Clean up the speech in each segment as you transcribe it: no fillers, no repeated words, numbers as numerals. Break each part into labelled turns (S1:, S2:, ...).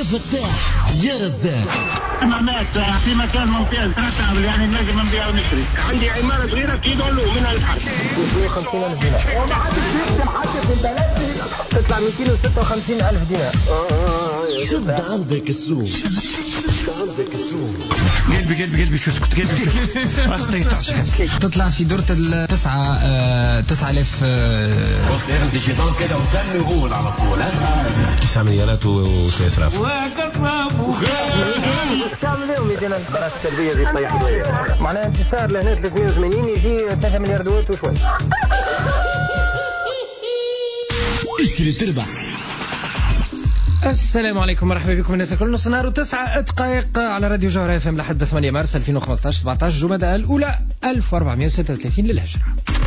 S1: فتاح يا رزاق.
S2: معناتها في مكان ممتاز ترتب يعني نجم نبيع ونشتري.
S3: عندي عمارة صغيرة كيلو من الحد
S4: 250,000 دينار وما عادش تسلم حتى في البلد تطلع 256,000 دينار.
S1: شد عندك السوق.
S5: قلبي شو اسكت قلبي شو راسي
S6: تطلع في دورة 9,000
S3: ديجيتال كده وكان يقول على طول
S5: 9 مليارات وسيسرف
S3: وكسب
S4: تعمل لهم 200,000 برات السلبية زي الطيح الوالد معناها انتصار لهنا 380 يجي 3 مليار دوات وشوي.
S1: اشتري تربح.
S6: السلام عليكم مرحبا بكم الناس الكل. نص نهار و9 دقائق على راديو جوهرة اف ام لحد 8 مارس 2015 17 جمادى الأولى 1436 للهجرة.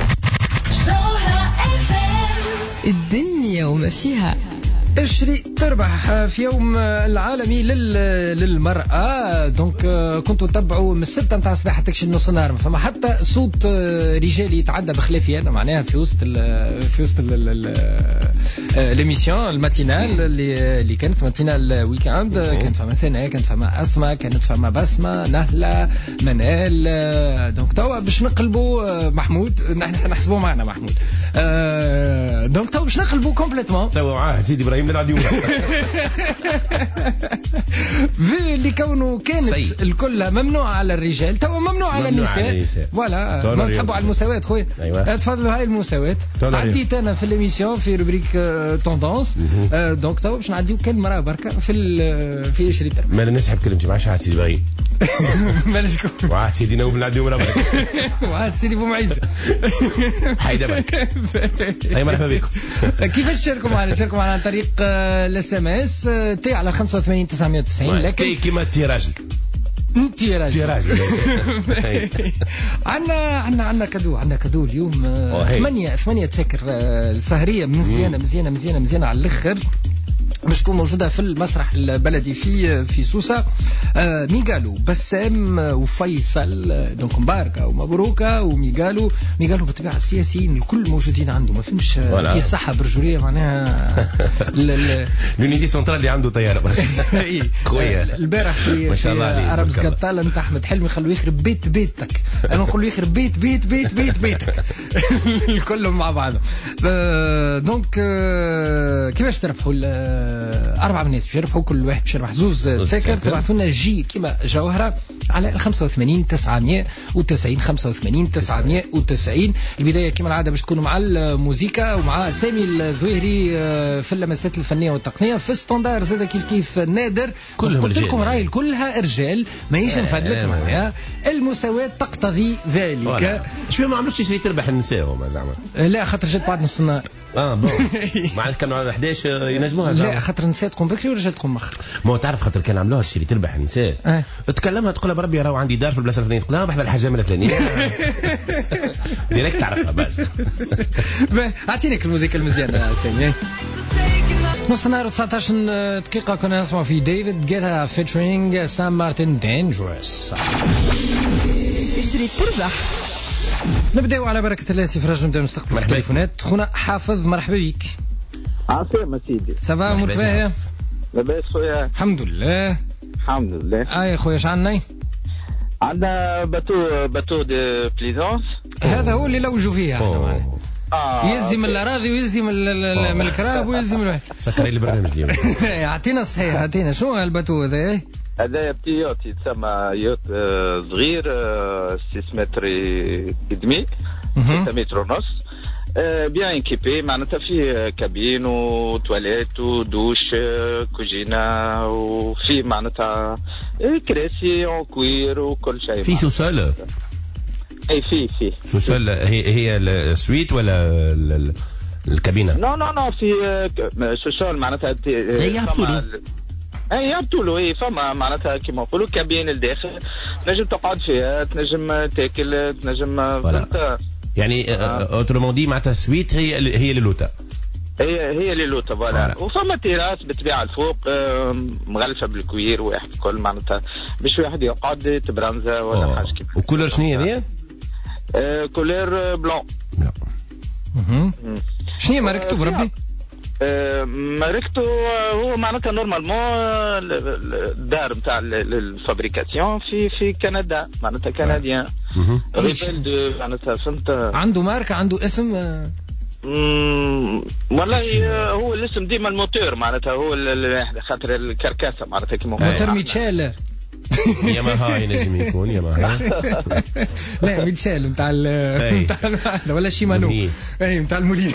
S7: الدنيا وما فيها.
S6: اشتري تربح في يوم العالمي للمرأة. دونك كنتوا تتبعوا من 6 متاع الصباح حتى كشي نص النهار، فما حتى صوت رجالي يتعدى بخلافي انا معناها في وسط ليميسيون الماتينال اللي كانت ماتينال ويكاند. كانت فما سنة، كانت فما أسماء، كانت فما بسمة، نهلة، منال. دونك توا باش نقلبوا محمود، نحن نحسبوه معنا محمود. دونك توا باش نقلبوا كومبليتمون
S5: توا معاه سيدي ابراهيم للعديو
S6: في اللي كونه كانت الكل ممنوع على الرجال توا ممنوع على النساء. ولا ما تحبوا على المساواة خويا.
S5: أيوة.
S6: تفضلوا هاي المساواة. عديت انا في الاميسيون في روبريك توندونس. دونك توا باش نعديو كلمة بركة في اشري تربح.
S5: ما نسحب كلمتي مع شحات سيدي ابراهيم
S6: مالشكم
S5: وعاد سيدي نوف العديو مرابط
S6: وعاد سيدي بومعيزة
S5: حيدا بك. اي مرحبا بكم.
S6: كيفاش تشاركوا معنا؟ تشاركوا معنا عن طريق الاس ام اس تي على 85 990. لكن
S5: كيما تي راجل
S6: انتي راجل عندنا كادو اليوم 8 تذاكر السهريه مزيانه على الاخر باش تكون موجوده في المسرح البلدي في سوسه. ميغالو بسام وفيصل دونك مباركه ومبروكه وميغالو بالطبيعه السياسيين الكل موجودين عنده، ما فهمش في الصحه برجوليه معناها
S5: لونيتي سنترال اللي عنده طياره خويا
S6: البارح في عرب قطال انت احمد حلمي خلوه يخرب بيتك انا نقول له يخرب بيتك كلهم مع بعض. دونك كيفاش تربحوا 4 ناس باش يربحوا، كل واحد باش يربح زوز تذاكر. تبعثوا لنا جي كيما جوهرة على 85 990 85 990. البداية كيما العادة باش تكونوا مع الموسيقى ومع سامي الزويري في اللمسات الفنية والتقنية. في ستاندار زاد كيف نادر قلت لكم راي كلها رجال ماهيش نفدلك معايا، المساواة تقتضي ذلك.
S5: شو ما عملوش يشري تربح النساء هما زعما؟
S6: لا خاطر جات بعد نص النهار.
S5: بون معناتها كانوا على 11 ينجموها.
S6: لا خاطر النساء تقوم بكري والرجال تقوم مخر.
S5: ما تعرف خاطر كان عملوها تشري تربح النساء. تكلمها تقولها بربي راهو عندي دار في البلاصه الفلانيه، تقولها بحب الحجامه الفلانيه ديريكت تعرفها بس.
S6: اعطينيك الموسيقى المزيانه سامي. نص نهار 19 دقيقه كنا نسمع في ديفيد جيتا فيتشرينج سام مارتن دينجرس.
S7: اشري تربح.
S6: نبداو على بركه الله. سي فراج نبداو نستقبل التليفونات. خونا حافظ مرحبا بك.
S2: عسلامة سيدي.
S6: سافا مرباية؟
S2: لاباس خويا؟
S6: الحمد لله.
S2: يا
S6: خويا شعلنا؟
S2: عندنا باتو دي بليزونس.
S6: هذا هو اللي لوجوا فيه احنا يزي من الاراضي ويزي من الكراب ويزي من
S5: سكري البرنامج اليوم.
S6: اعطينا الصحيح، اعطينا شو هالباتو هذا؟
S2: هذا بتي يوت يتسمى يوت صغير 6 متر ودمي 6 متر ونص. بيان انكيبي معناتها فيه كابين وتواليت ودوش كوجينة وفيه معناتها كراسي وكوير وكل شيء.
S5: في سوسول؟
S2: اي فيه
S5: سوسول. هي السويت ولا الكابينة؟
S2: نو في سوسول معناتها يهبطوا له فما معناتها كيما نقولوا كابين الداخل تنجم تقعد فيها، تنجم تاكل، تنجم
S5: يعني اوترومون دي معناتها سويت هي للوتا.
S2: هي للوتا فوالا. وفما تيراس بالطبيعه الفوق مغلفه بالكوير واحد الكل معناتها باش واحد يقعد تبرنزه ولا حاجه كيما.
S5: وكولر شنو هي؟
S2: كولير بلون.
S6: شنو ماركته بربي؟
S2: ماركته هو معناتها نورمالمون الدار نتاع الفابريكاسيون في كندا معناتها كنديان ريفيل معناتها فهمت.
S6: عنده ماركة عنده اسم
S2: والله هو الاسم ديما الموتور معناتها هو خاطر الكركاسة معناتها كيما
S6: موتور ميتشيل
S5: ياماها ينجم يكون ياماها
S6: لا ميتشيل نتاع ولا شيمانو اي نتاع المولين.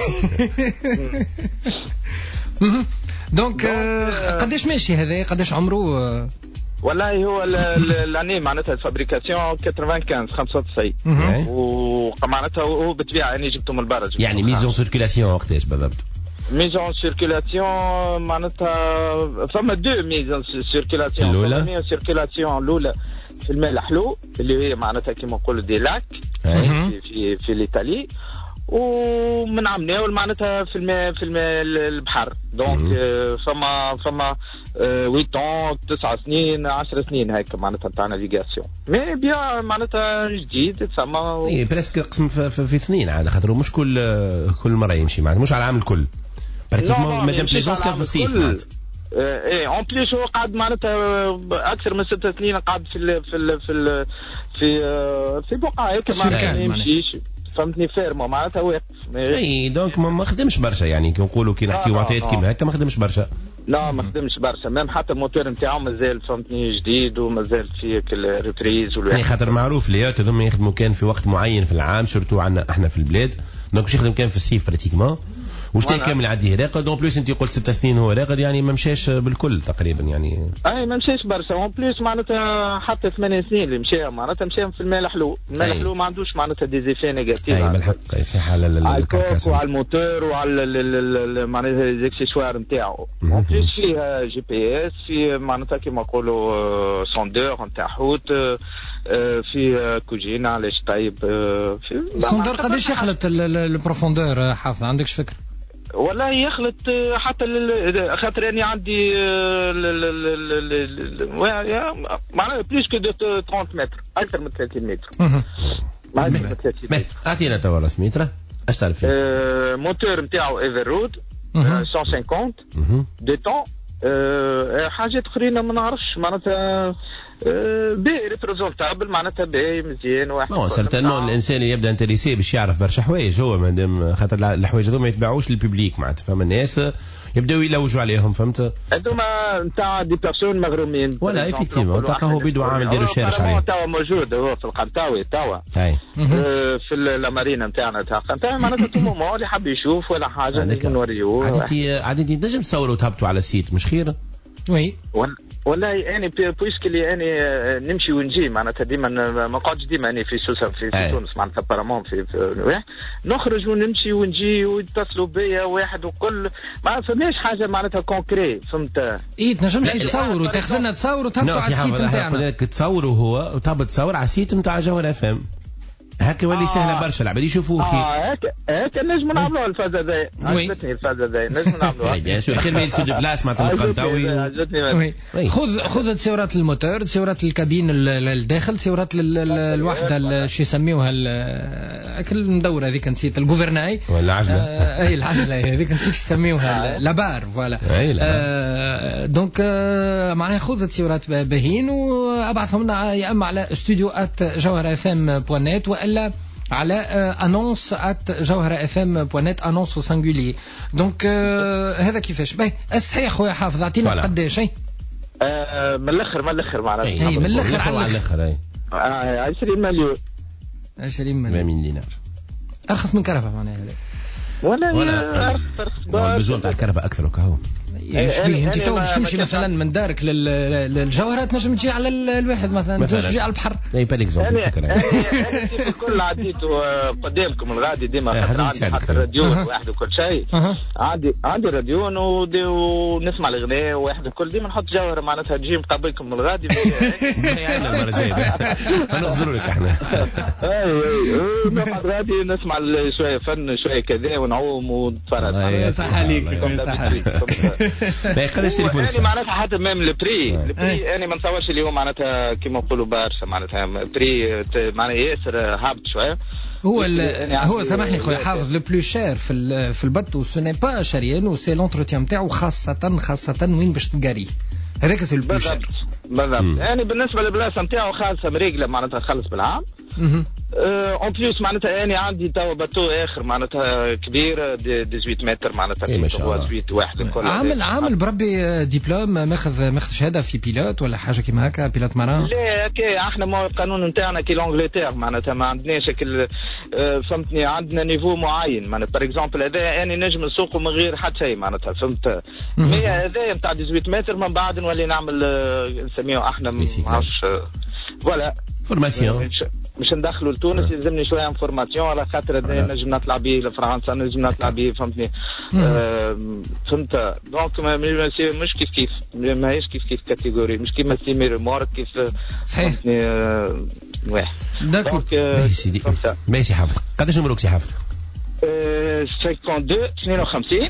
S6: دونك قداش ماشي هذا قداش عمره؟
S2: والله هو الاني معناتها الفابريكاسيون 95 ومعناتها هو بالطبيعه يعني جبته من البرج
S5: يعني ميزون سيركيلاسيون وقتاش بالضبط؟
S2: ميزون سيركيلاسيون معناتها فما دو ميزون سيركيلاسيون. الأولى سيركيلاسيون الأولى في الماء الحلو اللي هي معناتها كما نقولوا دي لاك في الإيطالي ومن عمناول معناتها في الماء البحر دونك فما 8 9 سنين 10 سنين هيك معناتها تاع نافيغاسيون مي بيان معناتها جديد تسمى
S5: اي بريسك قسم في اثنين عاد خاطر مش كل مره يمشي معناتها مش على العام الكل براتيكمون مادام ليزونس كان في الصيف معناتها
S2: ايه اون بليس هو قعد معناتها اكثر من 6 سنين قعد في بقعه هيك معناتها ما يمشيش فهمتني فيرمو معناتها واقف
S5: اي دونك ما خدمش برشا يعني كي نقولوا كي نحكيو معطيات كيما هكا ما خدمش برشا.
S2: لا ما خدمش برشا ميم حتى الموتور نتاعو مازال فهمتني جديد ومازال فيه الريبريز
S5: يعني خاطر معروف ليات هذوما يخدموا كان في وقت معين في العام سورتو عندنا احنا في البلاد دونك باش يخدم كان في الصيف براتيكمون وشتي كامل عديه راقد دون بلوس انت قلت 6 سنين هو راقد يعني ما مشاش بالكل تقريبا يعني
S2: اي ما مشاش برشا اون بلوس معناتها حتى 8 سنين اللي مشى معناتها مشى في الماء الحلو الماء الحلو ما عندوش معناتها دي زيفي نيجاتيف
S5: اي بالحق يصح على
S2: الكوك وعلى الموتور وعلى معناتها ليكسيسوار نتاعو اون بلوس فيها جي بي اس في معناتها كيما نقولوا سوندور نتاع حوت في كوجينه علاش طيب
S6: في السوندور قداش يخلط البروفوندور حافظ عندكش فكره؟
S2: والله يخلط حتى خاطر يعني عندي معناها بليس كو 30 متر اكثر من 30 متر
S5: معناها 30 متر. اعطينا توا رسميتره اش تعرف فيه؟
S2: موتور نتاعو ايفرود 150 دو طون حاجات اخرين ما نعرفش معناتها باهي ريبريزونتابل معناتها باهي مزيان واحد
S5: سيرتانمون الانسان اللي يبدا انتريسي باش يعرف برشا حوايج هو مادام خاطر الحوايج هذوما ما يتباعوش للببليك معناتها فما الناس يبداو يلوجوا عليهم فهمت
S2: هذوما نتاع دي بيرسون مغرومين
S5: ولا افيكتيفمون تلقاو بيدو عامل ديرو شارش عليه
S2: توا موجود هو في القنطاوي توا في المارينا نتاعنا تاع القنطاوي معناتها تو مومون اللي حاب يشوف ولا حاجه نوريوه
S5: عادي تنجم تصوروا تهبطوا على السيت مش خير
S6: وي
S2: والله يعني بويسك اللي يعني نمشي ونجي معناتها ديما ما قعدش ديما يعني في سوسه في تونس معناتها بارامون في نخرج ونمشي ونجي ويتصلوا بيا واحد وكل ما فماش حاجه معناتها كونكري فهمت
S6: ايه تنجمش تصوروا تاخذ لنا تصور وتهبطوا على السيت نتاعنا
S5: تصوروا هو وتهبط تصور على السيت نتاع جوهر اف ام هكا يولي سهله برشا العباد يشوفوه
S2: هكا نجم نعملوها الفازه ذي عجبتني الفازه ذي نجم نعملوها
S5: بيان سور خير ما يصير دو بلاس مع القنطاوي
S6: خذ تصورات الموتور تصورات الكابين الداخل تصورات الوحده شو يسميوها اكل مدوره هذيك نسيت الجوفرناي
S5: ولا العجله
S6: اي العجله هذيك نسيت يسميوها لابار فوالا دونك معناها خذ التصورات باهين وابعثهم لنا يا اما على studio@jawharfm.net والا على annonce @jawharfm.net annonce singulier دونك هذا كيفاش باهي الصحيح خويا حافظ اعطينا قداش
S2: من الاخر معناتها
S6: من الاخر على
S5: الاخر
S2: 20 مليون
S5: 20 دينار
S6: ارخص من كرفه معناها هذا
S2: ولا ارخص
S5: البزول تاع الكرفه اكثر وكهو
S6: شبيه انت تو باش تمشي مثلا من دارك للجوهرات نجم تجي على الواحد مثلا تجي على البحر
S5: اي با ليكزومبل فكره
S2: انا الكل عديته قدامكم الغادي ديما عندي حتى راديون واحد وكل شيء عندي راديون ونسمع الاغنيه واحد الكل ديما نحط جوهره معناتها تجي مقابلكم الغادي
S5: يعني المره الجايه هنخزروا لك احنا
S2: نقعد غادي نسمع شويه فن شويه كذا ونعوم ونتفرج.
S6: صح عليك.
S5: قداش تليفونك؟
S2: يعني معناتها حتى ميم البري يعني ما نتصورش اللي هو معناتها كيما نقولوا برشا معناتها بري معناها ياسر هابط شويه.
S6: هو سامحني خويا حافظ لو بلو شير في البط سو ني با شريان وسي لونتروتيان نتاعو خاصة وين باش تقاريه. هذاك سي البلو شير
S2: بالضبط. يعني بالنسبه للبلاصه نتاعو خالصه مريقله معناتها خلص بالعام. اون بليس معناتها يعني عندي توا باتو اخر معناتها كبير 18 متر معناتها هو 18 واحد الكل.
S6: عامل بربي دبلوم ماخذ شهاده في بيلوت ولا حاجه كيما هكا بيلوت ماران؟
S2: لا اوكي احنا ما القانون نتاعنا كي لانجلتير معناتها ما عندناش فهمتني عندنا نيفو معين معناتها بار اكزومبل هذا اني نجم نسوقه من غير حتى شيء معناتها فهمت. مي هذا نتاع 18 متر من بعد نولي نعمل نسميه احنا ما نعرفش فوالا
S5: فورماسيون
S2: مش ندخلوا لتونس يلزمني شويه انفورماسيون على خاطر نجم نطلع به لفرنسا نجم نطلع به فهمتني. فهمت دونك مش كيف ماهيش كيف كاتيجوري مش كيما سيمي ريمورك كيف
S6: فهمتني
S2: واحد
S6: داكور.
S5: ماشي حافظ قداش نمرك سي حافظ؟
S2: 52 52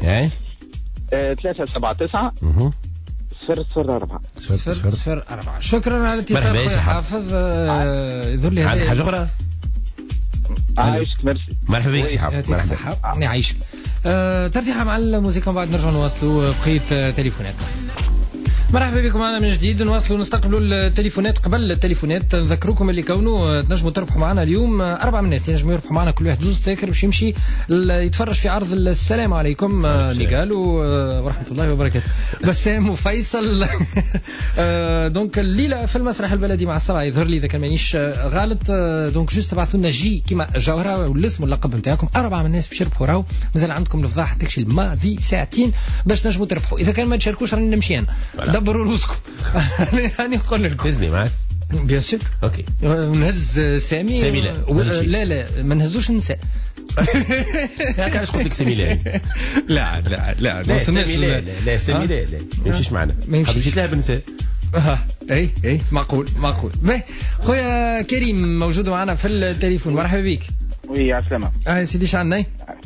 S2: 379 004
S6: 004. شكرا على الاتصال خويا حافظ. يظهر لي
S5: عندك حاجه اخرى؟
S2: عايشك ميرسي.
S5: مرحبا بك سي حافظ.
S6: مرحبا يعيشك. ترتيحه مع الموسيقى بعد نرجع نواصلوا بقيه تليفوناتنا. مرحبا بكم معنا من جديد. نواصلوا نستقبلوا التليفونات. قبل التليفونات نذكركم اللي كونوا تنجموا تربحوا معنا اليوم 4 ناس ينجموا يربحوا معنا كل واحد زوز تذاكر باش يمشي يتفرج في عرض السلام عليكم نيغال ورحمه الله وبركاته بسام وفيصل. دونك الليله في المسرح البلدي مع السبعه يظهر لي اذا كان مانيش غلط. دونك جوست تبعثوا لنا جي كيما جوهره والاسم واللقب نتاعكم. 4 ناس باش يربحوا راهو مازال عندكم الفضاحه تكشي ما في ساعتين باش تنجموا تربحوا. اذا كان ما تشاركوش راني نمشي انا دبروا روسكم. أنا أقول لكم.
S5: تزني معك.
S6: بيان سور.
S5: أوكي.
S6: نهز سامي. لا ما نهزوش النساء.
S5: هكا علاش قلت لك سامي لا.
S6: لا
S5: سامي لا سامي لا يمشيش معنا.
S6: ما يمشيش
S5: تلعب النساء.
S6: اي معقول. خويا كريم موجود معنا في التليفون. مرحبا بك.
S8: وي عسلامة.
S6: سيدي شعلنا.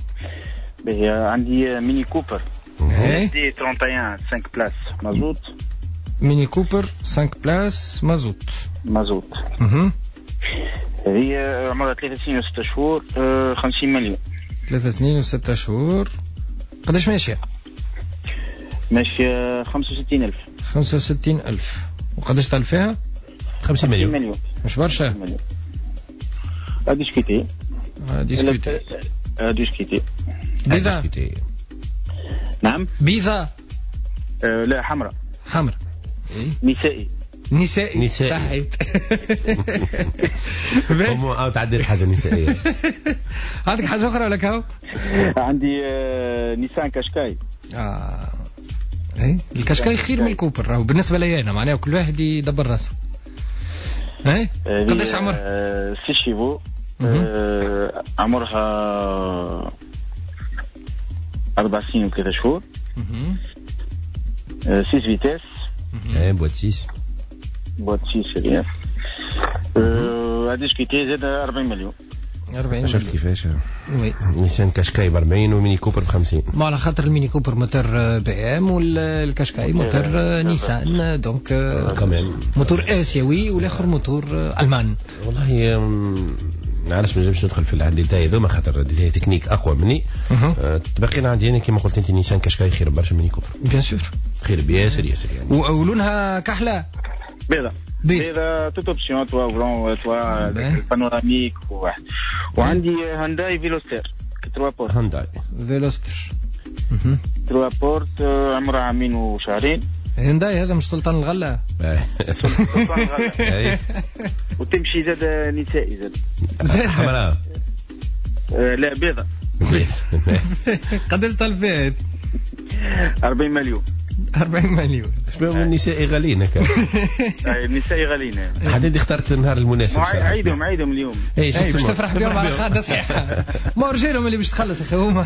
S8: عندي ميني كوبر. دي 31 5 بلاس مازوت.
S6: ميني كوبر 5 بلاس مازوت.
S8: هي عمرها 3 سنين و6 شهور 50 مليون.
S6: 3 سنين و6 شهور. قداش ماشية
S8: 65,000.
S6: 65,000. وقداش طال فيها
S5: 50 مليون.
S6: مش برشا.
S8: ديسكوتي.
S6: بيضة.
S8: نعم
S6: بيضة.
S8: لا حمراء.
S6: نسائي صحيت.
S5: أو تعدل حاجة نسائية.
S6: عندك حاجة أخرى ولا كاو؟
S8: عندي نيسان كاشكاي.
S6: الكاشكاي خير من الكوبر راهو بالنسبة لي أنا معناه كل واحد يدبر راسه. قداش عمر؟
S8: 6 شيفو. عمرها 4 سنين و3 شهور. 6 فيتاس.
S5: بوات 6
S8: ريال. هاديش كيتي زاد 40 مليون.
S5: شفت كيفاش؟
S6: وي
S5: نيسان كاشكاي ب40 وميني كوبر ب50.
S6: ما على خاطر الميني كوبر موتور بي ام والكاشكاي موتور نيسان دونك
S5: كمان
S6: موتور اسيوي والاخر موتور المان.
S5: والله علاش ما نجمش ندخل في الديتاي ذوما خاطر ديتاي تكنيك اقوى مني. تبقينا عندي انا كما قلت انت نيسان كاشكاي خير برشا ميني كوبر.
S6: بيان سور
S5: خير بياسر يعني.
S6: ولونها كحله
S8: بيضة توت اوبسيون توا فلون توا بانوراميك وواحد. وعندي هانداي فيلوستير 3 بورت.
S6: هانداي فيلوستر
S8: 3 بورت عمرها عامين وشهرين.
S6: هانداي هذا مش سلطان الغلة.
S8: سلطان الغلة. وتمشي زاد نسائي زاد
S5: حمراء.
S8: لا بيضة.
S6: قداش طال فيها؟
S8: 40 مليون.
S6: 40 مليون.
S5: شباب النساء غاليين هكا.
S8: النساء غاليين.
S5: حدد اخترت النهار المناسب.
S8: عيدهم اليوم.
S6: باش تفرح بهم على خاطر صحيحة. ما رجالهم اللي باش تخلص اخي هما.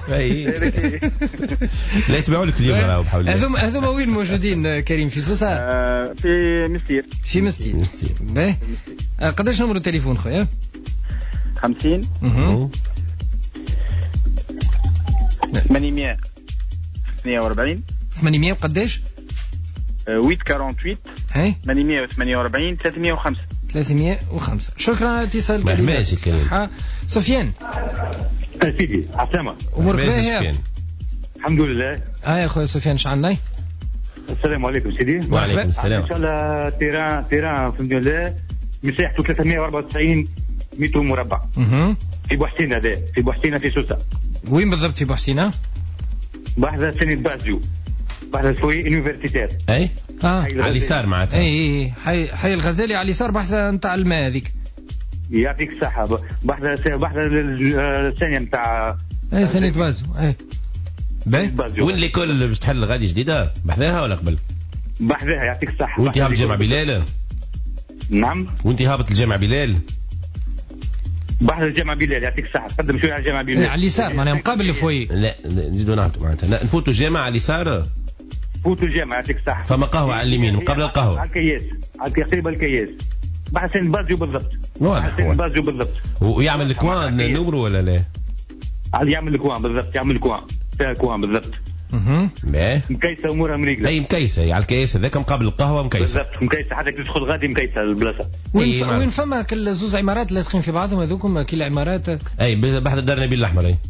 S5: لا يتبعوا لك اليوم راهو بحول الله.
S6: هذوما وين موجودين كريم في سوسة؟
S8: في مستير.
S6: باهي. قداش نمرو التليفون خويا؟
S8: 50 848
S6: 800 وقداش
S8: 848
S6: اي
S8: 848 305.
S6: شكرا على اتصال كريم. سفيان
S3: سيدي عسلامة.
S6: امورك باهية؟
S3: الحمد لله.
S6: يا خويا سفيان شعلنا.
S3: السلام عليكم سيدي.
S5: وعليكم السلام.
S3: ان شاء الله تيران الحمد لله مساحته 394 متر مربع. في بوحسين، هذا في بوحسين في سوسة.
S6: وين بالضبط في بوحسين؟
S3: بحذا سنة بازيو، بحذا شوي يونيفرسيتير.
S5: اي على اليسار معناتها.
S6: اي حي الغزالي على اليسار بحذا نتاع الماء هذيك.
S3: يعطيك الصحة. بحذا الثانية نتاع
S6: ثانية بازيو.
S5: وين ليكول باش تحل غادي جديدة؟ بحذاها ولا قبل؟
S3: بحذاها يعطيك الصحة.
S5: وانت هابط جامع بلال؟
S3: نعم.
S5: وانت هابط الجامع بلال؟
S3: بحذا الجامع بلال يعطيك الصحة. تقدم شوية على الجامع بلال.
S6: على اليسار معناها مقابل الفوي.
S5: لا نزيدوا نهبطوا معناتها نفوتوا الجامع على اليسار.
S3: فوتوا الجامع يعطيك الصحة.
S5: فما قهوة على اليمين مقابل القهوة.
S3: على الكياس، على قريب الكياس. بحسن بازيو بالضبط.
S5: بحسن
S3: بازيو بالضبط.
S5: ويعمل الكوان نمرو ولا لا؟
S3: يعمل الكوان بالضبط. يعمل الكوان فيها الكوان بالضبط. مكيسة أمورها مريقلة.
S5: أي مكيسة على الكياس هذاك مقابل القهوة مكيسة.
S3: بالضبط مكيسة حتى تدخل غادي مكيسة البلاصة.
S6: وين فما كل زوز عمارات لاصقين في بعضهم هذوكم كل عمارات.
S5: أي بحذا الدار نبيل الأحمر. أي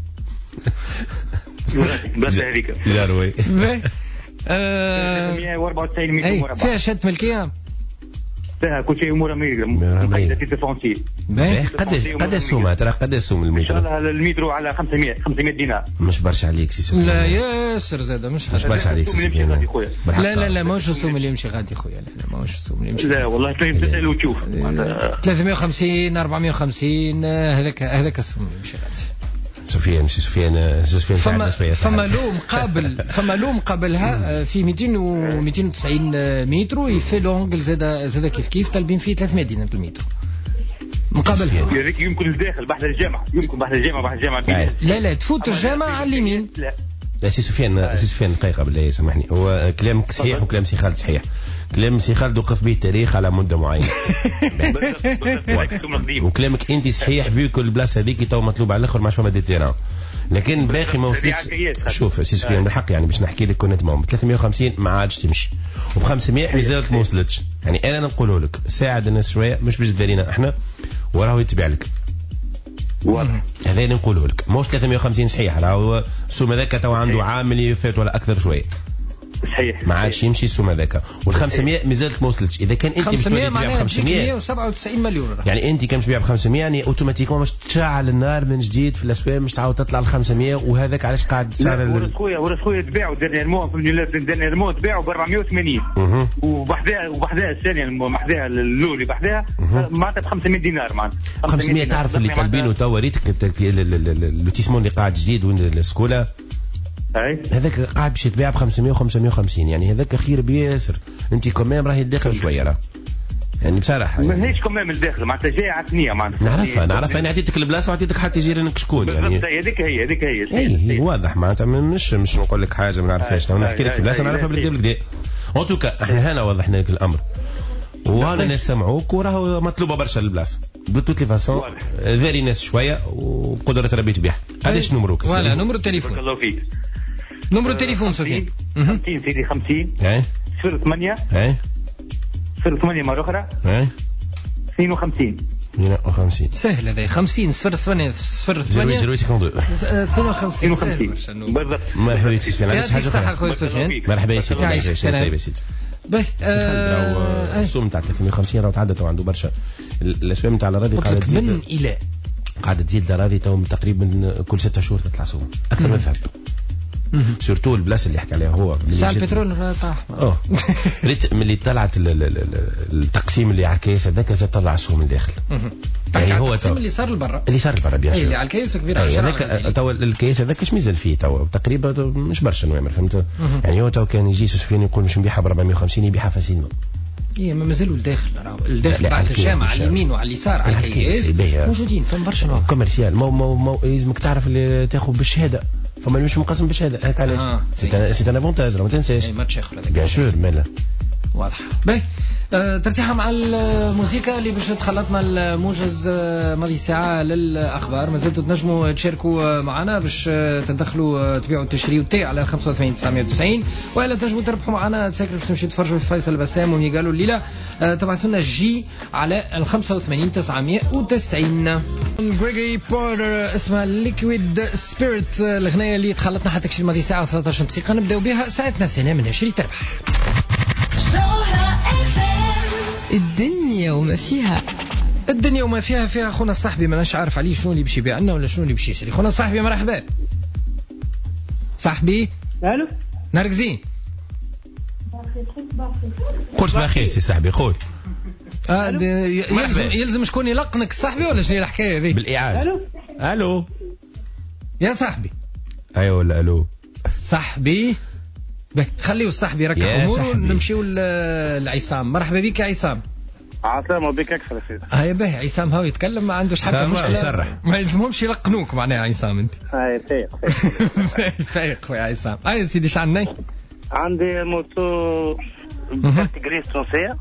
S3: بلاصة هذيك.
S5: جاروي.
S3: 194 متر مربع.
S6: فيها شهادة ملكية.
S3: فيها كل شيء أمورها مريقلة. في تفونسي.
S5: قداش السومة ترى قداش السوم المترو؟
S3: إن شاء الله المترو على 500 دينار.
S5: مش برشا عليك سي سفيان.
S6: لا ياسر زاد مش
S5: برشا عليك سي سفيان.
S6: لا ماهوش السوم اللي يمشي غادي خويا. لا ماهوش السوم اللي يمشي.
S3: لا والله تسأل وتشوف.
S6: 350 450 هذاك السوم اللي يمشي غادي.
S5: سفيان
S6: فما لو مقابلها في 290 متر ويفي لونغل زاد كيف طالبين فيه 300 دينار المتر مقابلها.
S3: يمكن الداخل بحث الجامعة.
S6: لا تفوت الجامعة على اليمين.
S5: لا سي سفيان دقيقة بالله سامحني. هو كلامك صحيح وكلام سي خالد صحيح. كلام سي خالد وقف به التاريخ على مدة معينة. وكلامك انت صحيح في كل بلاصة هذيك تو مطلوب على الاخر ما فما دي تيران. لكن باقي ما وصلتش. شوف سي سفيان بالحق يعني باش نحكي لك كنت ب 350 ما عادش تمشي وب 500 مازالت ما وصلتش. يعني انا نقوله لك ساعد الناس شوية مش باش تذارينا احنا وراه يتبع لك. هذا اللي نقوله لك موش 350 صحيح. راهو السوم هذاك تو عنده عامل يفات ولا اكثر شويه
S3: صحيح.
S5: ما عادش يمشي السوم هذاك. وال500 مازالت ما وصلتش. اذا كان انت مش تبيع ب 500
S6: 197 مليون
S5: يعني انت كان تبيع ب 500 يعني اوتوماتيكمون باش تشعل النار من جديد في الاسواق مش تعاود تطلع ل 500 وهذاك علاش قاعد صار.
S3: ورا خويا تباعوا ديرنييرمون تباعوا ب 480 وبحذاها الثانيه محذاها الاولى بحذاها معناتها ب 500 دينار معناتها
S5: 500. تعرف اللي طالبينه توا ريتك اللوتيسمون اللي قاعد جديد وين السكولا هذاك قاعد باش يتباع ب 500 و 550 يعني هذاك خير بياسر. انت كمان راهي الداخل شويه راه يعني بصراحه
S3: ماهيش كمان من الداخل معناتها جايه عثنيه معناتها
S5: نعرفها انا عطيتك البلاصه وعطيتك حتى جيرانك شكون يعني
S3: هذيك هي
S5: واضح معناتها مش نقول لك حاجه ما نعرفهاش لو نحكي لك البلاصه نعرفها بالكدا. ان توكا احنا هنا وضحنا لك الامر وهنا الناس سمعوك وراه مطلوبه برشا البلاصه بتوت لي فاسون ذاري ناس شويه وبقدره ربي تبيع. هذاش نمروك
S6: ولا نمرو التليفون.
S3: الله فيك.
S6: نمرو التليفون سفيان
S3: 50 سيدي 50 08 08 مرة أخرى 52
S6: سهل هذا 50 08 08 52
S3: بالضبط.
S5: مرحبا يا سيدي
S6: يعطيك الصحة خويا سفيان.
S5: مرحبا يا سيدي. طيب يا سيدي.
S6: باهي
S5: السوم تاع 350 راه تعدى تو عنده برشا الاسواق نتاع الاراضي قاعده تزيد
S6: من الى
S5: قاعده تزيد الاراضي تو تقريبا كل 6 شهور تطلع سوم اكثر من الذهب. سورتو البلاصه اللي يحكي عليها هو
S6: ساعة البترول طاح.
S5: ملي طلعت التقسيم اللي على الكيس هذاك طلع السوم من الداخل.
S6: يعني هو التقسيم اللي صار لبرا
S5: بيان
S6: اللي على الكيس كبير
S5: هذاك تو الكيس هذاك ايش ميزال فيه تو تقريبا مش برشا نوامر فهمت. يعني هو تو كان يجي سفيان يقول مش نبيعها ب 450 يبيعها فاسيلمون.
S6: ما مازالوا الداخل بعد الجامعة على اليمين وعلى اليسار على الكيس موجودين فما برشا نوع
S5: كوميرسيال ما لازمك تعرف اللي تاخذ بالشهاده فما مش مقسم بالشهاده هيك علاش سي ان افونتاج ما تنساش
S6: ما تشيخ هذاك
S5: بيان سور مالا
S6: واضح. باهي ترتيحها مع الموسيقى اللي باش تخلطنا الموجز ماضي ساعة للأخبار. ما زلتوا تنجموا تشاركوا معنا باش تدخلوا تبيعوا التشريو تاعي على 85 990 وإلا تنجموا تربحوا معنا تساكر باش تمشي تفرجوا في فيصل بسام ومي قالوا الليلة تبعثوا لنا جي على 85 990. غريغوري بورتر اسمها ليكويد سبيريت الغنية اللي تخلطنا حتى كشي ماضي ساعة و13 دقيقة. نبداو بها ساعتنا الثانية من عشري تربح.
S7: الدنيا وما فيها.
S6: الدنيا وما فيها فيها خونا الصاحبي ماناش عارف عليه شنو اللي باش يبيع لنا ولا شنو اللي باش يشري. خونا الصاحبي مرحبا صاحبي.
S9: الو
S6: نهارك زين.
S5: قول صباح الخير سي صاحبي قول.
S6: يلزم شكون يلقنك صاحبي ولا شنو الحكايه هذه
S5: بالايعاز؟ الو
S6: يا صاحبي.
S5: ايوه ولا الو
S6: صاحبي. خليه صاحبي يركب اموره نمشيو لعصام. مرحبا بك يا عصام.
S8: عسلامة بك اكثر سيدي.
S6: هيا باهي عصام هاو يتكلم ما عندوش حتى مشكله
S5: يسرح.
S6: ما يلزمهمش يلقنوك معناها عصام انت.
S8: هاي فايق
S6: فايق خويا عصام. هاي سيدي شعندي
S8: عندي موتو كارت غريس فرنسيه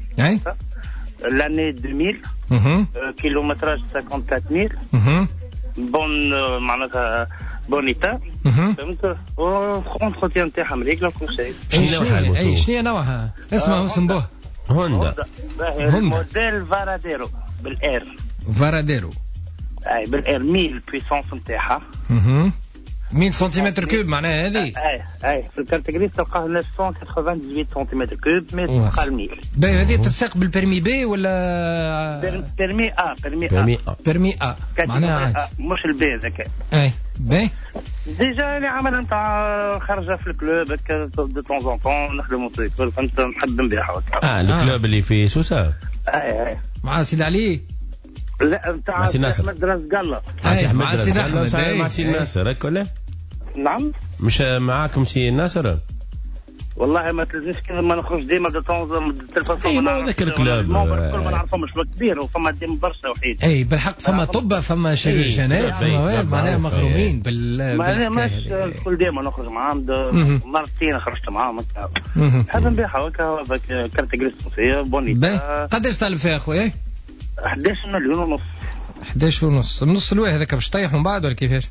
S8: لاني 2000 كيلومتراج 54000 بون معناتها بونيتا فهمت. والانتروتيان تاعها مليك كل شيء.
S6: شنو نوعها؟ اسمها سمبوه
S5: هوندا.
S8: موديل فاراديرو بالإير.
S6: فاراديرو
S8: اي بالإير 1000 بويسونس نتاعها
S6: 1000 سنتيمتر كوب معناها هذه.
S8: اي في الكارتغريس تلقاه 998 سنتيمتر كوب مي تلقى 1000.
S6: باهي هذه تتساق بالبرمي بي ولا
S8: برمي
S6: برمي ا
S8: معناها مش البي ذاك.
S6: اي باهي
S8: ديجا اللي عمل نتاع خرجه في الكلوب دو طون زون طون نخدموا فيه فهمت نحب نبيعها.
S5: الكلوب اللي في سوسه.
S8: اي
S6: مع سيدي علي.
S8: لا نتاع احمد رزقالله.
S6: مع سيدي احمد
S5: مع سيدي ناصر هيك ولا؟
S8: نعم
S5: مش معاكم سي ناصر؟
S8: والله ما تلزمش كذا ما نخرج ديما دو طون التلفزيون.
S5: اي ذاك الكلاب
S8: كل ما نعرفهمش كبير وفما ديما برشا وحيد.
S6: اي بالحق فما طبه فما شجرجانات فما معناها مغرومين
S8: ماش كل ديما نخرج معاهم مرتين خرجت معاهم هذا نبيعها هكا كارت غريس فرنسيه بونيتا.
S6: قداش طالب فيها خويا؟
S8: 11 مليون ونص.
S6: 11 ونص. النص الواحد هذاك باش طيح من بعد ولا كيفاش؟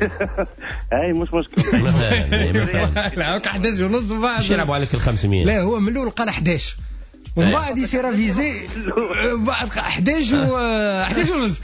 S8: اي مش مشكل.
S6: لا هاك 11 ونص من بعد
S5: باش يلعبوا عليك ال 500.
S6: لا هو من الاول قال 11 ومن بعد يصير افيزي بعد 11 ونص.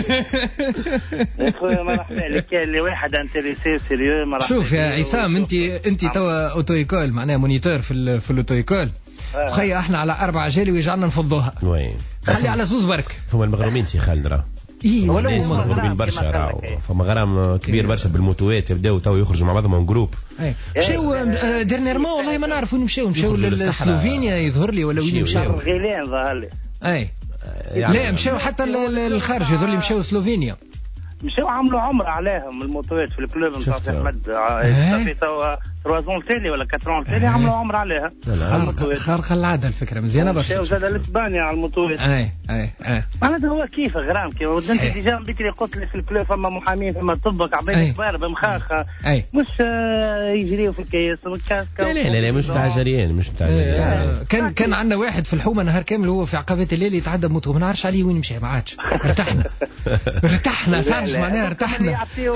S8: يا خويا ما راح لك اللي واحد انتريسي سيريو ما راح.
S6: شوف يا عصام انت توا اوتو ايكول معناها مونيتور في الاوتو ايكول. خي احنا على 4 جالي ويجعلنا نفضوها. خلي على زوز برك.
S5: هما المغرومين سي خالد راه.
S6: اي ولا
S5: مغرومين برشا راهو. فما غرام كبير برشا بالموتوات يبداو تو يخرجوا مع بعضهم جروب.
S6: مشاو ديرنيرمون والله ما نعرف وين مشاو لسلوفينيا يظهر لي ولا وين مشاو.
S8: غيلان ظهر لي.
S6: اي لا مشاو حتى للخارج يظهر لي مشاو سلوفينيا.
S8: مشاو عملوا عمره عليهم الموتوات في الكلوب نتاع احمد صافي توا 3 تالي ولا 4 تالي عملوا عمره عليها.
S6: خارقه العاده الفكره مزيانه برشا.
S8: مشاو زاد لاسبانيا على الموتوات.
S6: اي
S8: معناتها هو كيف غرام كيف انت ديجا بكري قلت لي في الكلوب فما محامين فما طبك عباد كبار بمخاخه مش يجريوا في الكيس والكاسكا.
S5: لا مش تاع جريان مش تاع
S6: كان عندنا واحد في الحومه نهار كامل هو في عقبات الليل يتعدى بموتو ما نعرفش عليه وين مشى ما عادش. ارتحنا تعرف معناها ارتحنا.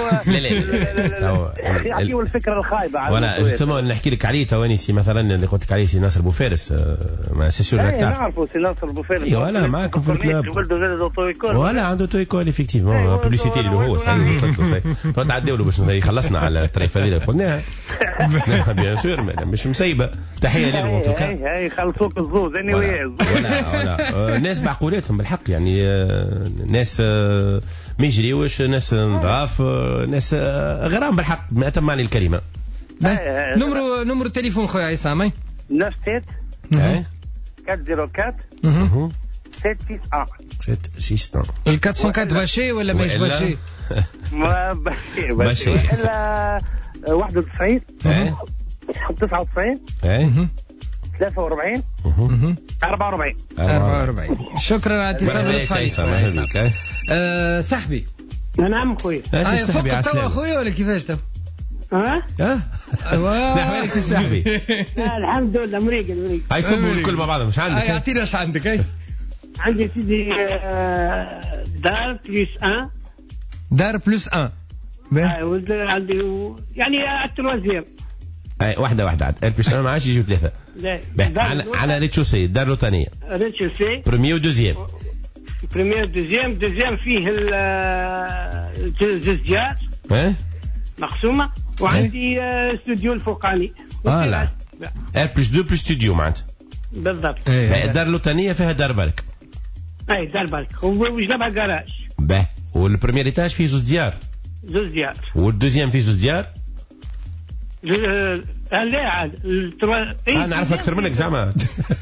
S8: لا يعطيوا الفكره الخايبه على
S5: ولا جوستومون نحكي لك عليه تواني سي مثلا اللي قلت لك عليه سي ناصر بوفارس ما سي سور انك تعرف.
S8: نعرفوا سي ناصر بوفارس.
S5: ايوه انا معاكم في الكلاب ولا عنده تويكول افكتيفمون بوبليسيتي اللي هو صحيح تعديوا له باش يخلصنا على الطريفه هذه قلناها بيان سور مش مسيبه. تحيه لهم ان توكا.
S8: هاي خلصوك الزوز اني وياز
S5: ولا ناس بعقولاتهم بالحق يعني ناس ما يجريوش ناس نضاف ناس غرام بالحق ما تم معني الكلمه.
S6: نمرو التليفون خويا عصام
S8: 97 404 761
S6: ال 404 باشي ولا ماهيش باشي؟
S8: ما باشي الا 91 99 43 44.
S6: شكرا على اتصالك صاحبي.
S9: نعم خويا.
S6: فقط توا خويا ولا كيفاش تو؟
S5: احوالك سي صاحبي؟
S8: الحمد لله مريق
S5: هاي صبوا الكل مع بعضهم. ايش عندك؟
S6: اعطينا ايش عندك؟
S8: عندي سيدي دار بلس 1.
S6: دار بلس 1.
S8: عندي يعني التروازيام.
S5: واحدة عاد بلس 1 ما عادش يجوا 3. على ريتشوسي الدار الوطنية.
S8: ريتشوسي
S5: بريمير ودوزيام.
S8: بريمير دوزيام فيه الزجاج مقسومة. وعندي استوديو الفوقاني.
S5: لا بلس 2 بلس استوديو معناتها.
S8: بالضبط.
S5: الدار الوطنية فيها دار برك.
S8: دار برك وجنبها جراج.
S5: والبريمير ايتاج فيه زوز ديار. والدوزيام فيه زوز ديار.
S8: لا عاد
S5: انا عارف اكثر منك زعما.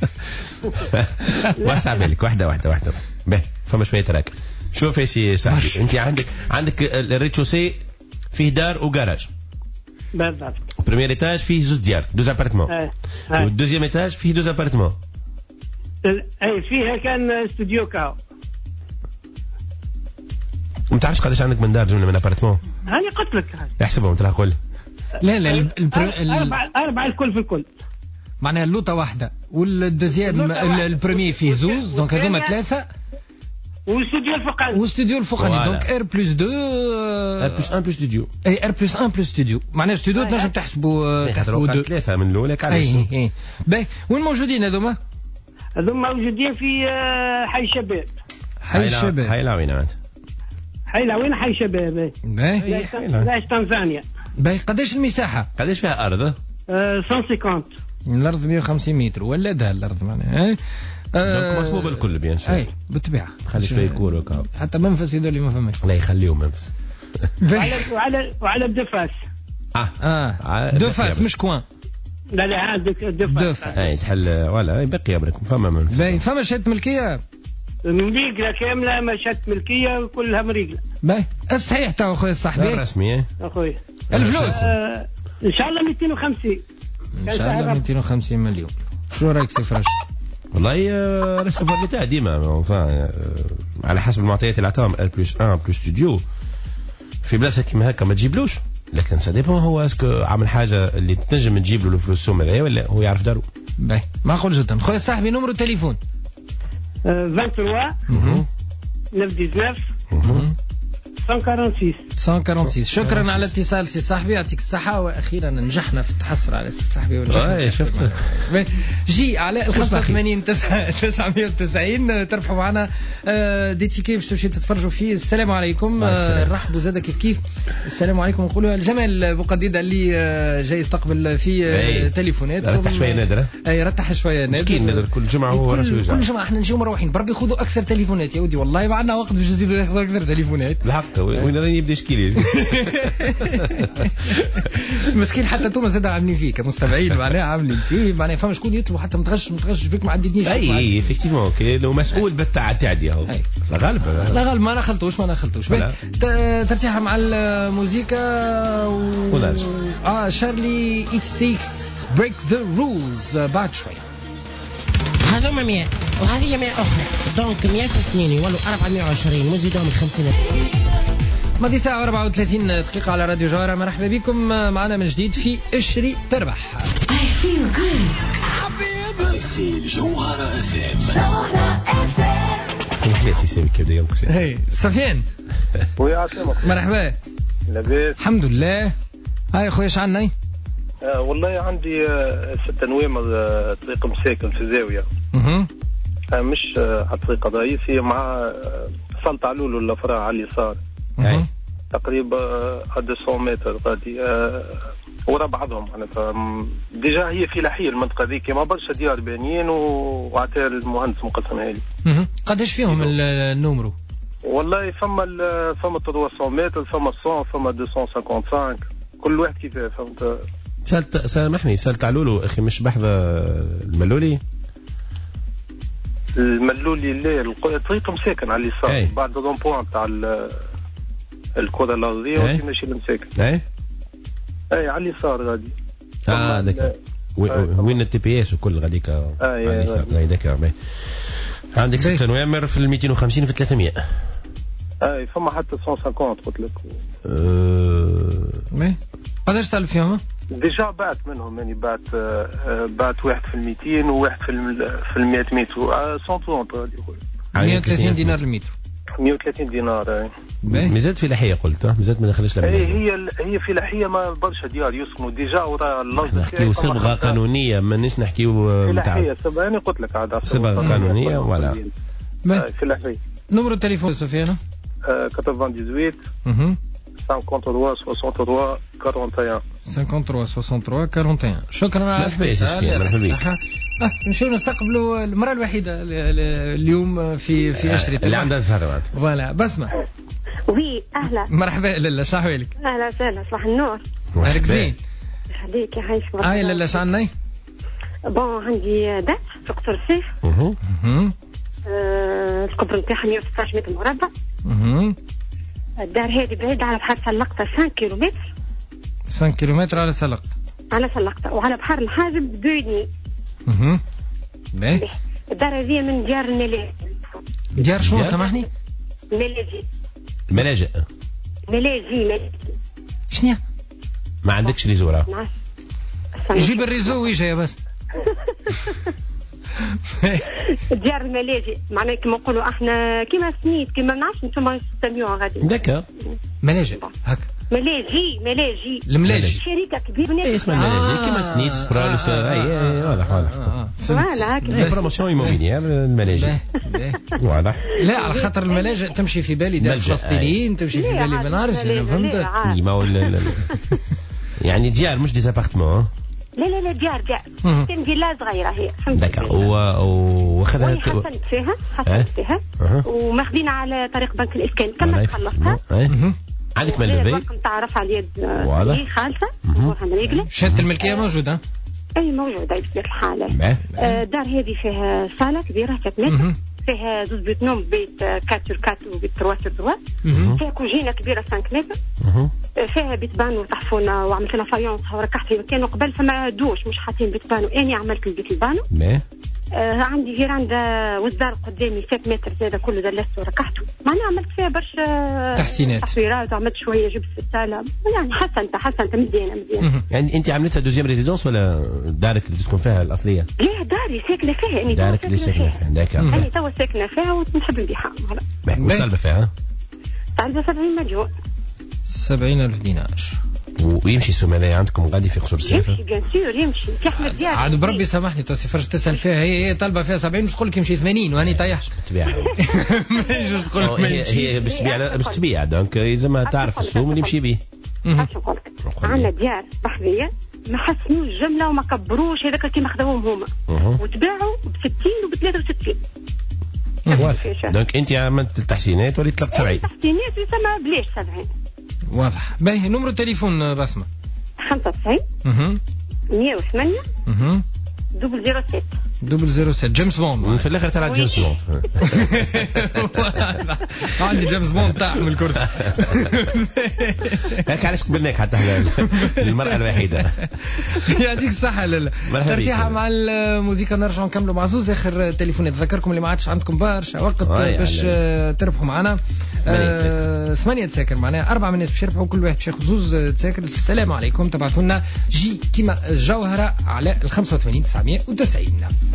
S5: واسع بالك واحدة. فما شوية تراك. شوف يا سي صاحبي انت عندك الريتشوسي فيه دار وجراج.
S8: بالضبط.
S5: البريمير ايتاج فيه زوز ديار دوز ابارتمون. والدوزيام ايتاج فيه دوز ابارتمون.
S8: فيها كان استوديو كاو.
S5: ما تعرفش قداش عندك من دار جمله من ابارتمون؟
S8: هاني قلت لك
S5: احسبهم ترى قول.
S6: لا
S8: أربعة الكل في الكل.
S6: معناها اللوطة واحدة والدوزيام البريمير فيه زوز دونك هذوما 3. واستوديو الفوقاني دونك ار بلس 2
S5: ار بلس 1 بلس استوديو.
S6: ار بلس 1 بلس استوديو معناها استوديو تنجم تحسبوا
S5: 3 من الاولى علاش.
S6: باهي وين موجودين هذوما
S8: موجودين في حي شباب.
S5: حي العوينة
S8: حي شباب.
S6: باهي
S8: تنزانيا.
S6: باهي قداش المساحة؟
S5: قداش فيها أرض؟
S8: 150.
S6: الأرض 150 متر ولا ده الأرض معناها
S5: مصبوب الكل بيان سور.
S6: اي بالطبيعة.
S5: خلي شوية كورة وكاو.
S6: حتى منفس يدول اللي ما فهمش.
S5: لا يخليهم منفس.
S8: وعلى الدفاس.
S6: دفاس مش كوان.
S8: لا عندك دفاس.
S6: تحل
S5: ولا بقي بركم فما منفس.
S6: باهي فما شهادة ملكية.
S8: مريقلة كاملة مشات ملكية كلها مريقلة.
S6: باهي صحيح تو أخوي الصاحبي.
S5: الرسمي
S8: أخوي.
S6: الفلوس.
S8: إن شاء الله 250.
S6: إن شاء الله 250 مليون. شو رأيك سي فرش؟
S5: والله رسم بتاع ديما على حسب المعطيات اللي عطاهم ال بلس 1 بلس استوديو في بلاصة كيما هكا ما تجيبلوش. لكن ساديبون هو اسكو عمل حاجة اللي تنجم تجيب له الفلوس السوم هذايا ولا هو يعرف دارو.
S6: باهي معقول جدا. خويا صاحبي نمرو تليفون
S8: 23 919 146.
S6: شكرا على الاتصال سي صاحبي يعطيك الصحة. وأخيرا نجحنا في التحصل على سي صاحبي ونجحنا.
S5: شفت
S6: جي على 85 990 تربحوا معنا دي تيكي باش تمشي تتفرجوا فيه. السلام عليكم. نرحبوا زاده كيف السلام عليكم نقولوا الجمال بقديدة اللي جاي يستقبل في تليفونات.
S5: رتح شوية نادرة.
S6: رتح شوية نادرة.
S5: مسكين نادر كل جمعة هو
S6: كل جمعة احنا نجيو مروحين بربي خذوا أكثر تليفونات يا ودي والله ما عندنا وقت باش نزيدوا ناخذوا أكثر تليفونات.
S5: الحق وين راني يبدا يشكي
S6: مسكين حتى انتم زاد عاملين فيه كمستمعين معناها عاملين فيه معناها فما شكون يطلب حتى ما تغش بك ما عديتنيش.
S5: اي افكتيفمون لو مسؤول بالتعدي اهو لا غالب
S6: ما نخلطوش ترتيح مع الموسيقى شارلي اكس 6 بريك ذا رولز باتري.
S9: هذوما 100 وهذه 100 اخرى دونك 102 يولوا 420 وزيدهم 50.
S6: ماضي ساعة 34 دقيقة على راديو جوهرة. مرحبا بكم معنا من جديد في اشري تربح.
S1: في جوهرة FM.
S6: هاي سفيان. مرحبا.
S10: لاباس
S6: الحمد لله. هاي خويا شعلنا
S10: والله عندي 6 نوامر طريق مساكن في زاوية مش على الطريق الرئيسي مع صلت علولو الافراع على اليسار تقريبا 200 متر غادي ورا بعضهم. انا ديجا هي في لحيه المنطقه ذيك ما برشا ديار بانيين وعطى المهندس مقسمها لي.
S6: قداش فيهم النمرو؟
S10: والله فما 300 متر فما 100 فما 255 كل واحد كيف فهمت.
S5: سامحني سالت علولو اخي مش بحذا الملولي
S10: لا الطريق مساكن على اليسار بعد الرومبوان تاع الكرة الأرضية وكي ماشي المساكن.
S5: اي
S10: على اليسار غادي.
S5: داك وين التي بي اس وكل غاديك على اليسار. داك عندك 6 نوامر في 250 في 300.
S10: فما حتى 150 قلت لك.
S6: قداش تعرف فيهم؟
S10: ديجا بعت منهم يعني بعت واحد في 200 وواحد في 100 متر
S6: 130 دينار المتر.
S10: 130 دينار.
S5: مازال في لحية قلت مازال ما دخلش
S10: هي في لحية ما برشا ديار يسكنوا ديجا ورا اللوز.
S5: نحكيو صبغة قانونية مانيش نحكيو
S10: في لحية صبغة. أنا قلت لك عاد
S5: صبغة قانونية ولا
S10: في لحية.
S6: نمرو التليفون سفيان
S10: 98 53 63 41
S6: 53 63 41. شكرا على الاتصال. نمشيو نستقبلوا المرأة الوحيدة اليوم في عشرة
S5: اللي عندها الزهرة.
S6: فوالا بسمة.
S11: وي أهلا.
S6: مرحبا لالا شحوالك.
S11: أهلا وسهلا صباح النور.
S6: نهارك زين.
S11: يخليك يعيشك.
S6: لالا شعني.
S11: بون عندي دات في قصر السيف. الكبر نتاعها 116 متر مربع. الدار هذه بعيدة على بحر سلقطة 5 كيلومتر.
S6: 5 كيلومتر على سلقطة.
S11: على سلقطة وعلى بحر الحاجب 2.5.
S6: باهي.
S11: الدار هذه من ديار الملاجئ.
S6: ديار شنو سامحني؟
S11: ملاجئ.
S6: شنو؟
S5: ما عندكش لي زورة.
S6: جيب الريزو ويجا يا بس.
S11: ديار الملاجئ معناه كما نقولوا احنا كما سنيت كما نعرفش انتم تسميوها غادي.
S5: دكا
S6: ملاجئ هكا.
S11: ملاجئ.
S6: الملاجئ.
S11: شركة كبيرة.
S5: اسمها ملاجئ كما سنيت سبرالس. واضح.
S11: فوالا هكا.
S5: بروموسيون ايموبيليير الملاجئ. واضح.
S6: لا على خاطر الملاجئ تمشي في بالي دار فلسطينيين تمشي في بالي ما نعرفش فهمت.
S5: يعني ديار مش دي ابارتمون.
S11: لا ديار كان فيلا صغيرة هي.
S5: دكا وخذها
S11: حسنت فيها وماخذين على طريق بنك الإسكان كما خلصتها.
S5: عندك مال ليفي
S11: تعرف على اليد هي خالصة امورها مريقلة.
S6: شهادة الملكية موجودة؟
S11: اي موجودة بطبيعة الحال. الدار هذه فيها صالة كبيرة 3 متر. فيها 2 بيوت نوم بيت 4x4 وبيت 3x3. فيها كوجينة كبيرة 5 متر. فيها بيت بانو طحفونا وعملت لنا فايونس وركحت في مكان وقبل فما دوش مش حاطين بيت بانو اني عملت البيت البانو. عندي فيراندا والدار قدامي 7 متر زاده كله دلست وركحته. معناها عملت فيها برشا
S6: تحسينات
S11: تصويرات وعملت شويه جبت في الساله يعني حسنت مزيانه.
S5: يعني انت عملتها دوزيام ريزيدونس ولا دارك اللي تسكن فيها الاصليه؟
S11: لا داري ساكنه فيها يعني
S5: دارك اللي ساكنه فيها.
S11: انا توا ساكنه فيها ونحب نبيعها.
S5: وش طالبه فيها؟
S11: طالبه 70 مليون.
S6: 70,000 دينار.
S5: ويمشي السومالية عندكم غادي في قصر السيفة؟
S11: يمشي بيان سور يمشي. في احمد دياب
S6: عاد بربي سامحني توسي فرش تسال فيها هي طالبه فيها 70 مش تقول لك يمشي 80 وهاني طيح
S5: تبيعها.
S6: مش تقول
S5: هي باش تبيع دونك لازم تعرف السوق اللي يمشي به.
S11: عندنا ديار بحذيه ما حسنوش جمله وما كبروش هذاك كيما خذوهم هما وتباعوا ب 60 وب 63.
S5: دونك انت عملت التحسينات وليت طلبت 70.
S11: التحسينات يسمى بلاش 70.
S6: واضح. باهي نمرو التليفون بسمة
S11: 95 108 007
S6: جيمس بوند.
S5: في الاخر طلع جيمس بوند.
S6: عندي جيمس بوند طاح من الكرسي.
S5: هيك علاش قبلناك حتى المرأة الوحيدة.
S6: يعطيك الصحة. ترتيحة مع الموسيقى نرجع نكملوا مع زوز اخر تليفونات. ذكركم اللي ما عادش عندكم برشا وقت باش تربحوا معنا 8 تساكر معناها 4 من الناس باش يربحوا كل واحد باش ياخذ زوز تساكر. السلام عليكم. تبعثوا لنا جي كيما جوهرة على 85 990.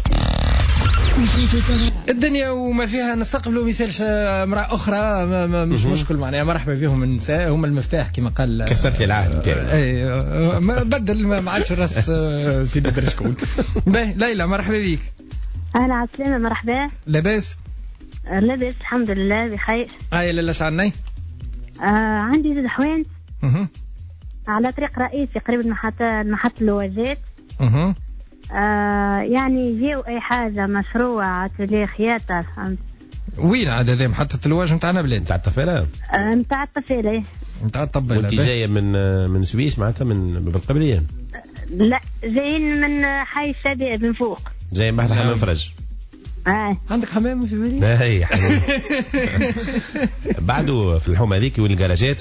S6: الدنيا وما فيها. نستقبلوا مثال امرأة أخرى مش مشكل معناها. مرحبا بهم النساء هم المفتاح كما قال.
S5: كسرت لي العهد
S6: نتاعي. بدل ما عادش الراس سيدي درشكون. باهي ليلى مرحبا بيك.
S12: أهلا على السلامة. مرحبا.
S6: لاباس؟
S12: لاباس الحمد لله بخير.
S6: لالا شعني.
S12: عندي 2 حوان على طريق رئيسي قريب محطة الواجات. يعني جاو اي حاجه مشروع اتولي خياطه.
S6: وين عاد هذا محطه الواج نتاعنا بلاد
S5: نتاع الطفيله؟
S12: نتاع الطفيله.
S6: نتاع الطبيله.
S5: وانت جايه من سويس معناتها من بالقبليه؟
S12: لا جايين من حي الشباب من فوق.
S5: جاي من حمام فرج.
S6: عندك حمام في بالي؟
S5: اي حمام. بعده في الحومه هذيك وين الجراجات؟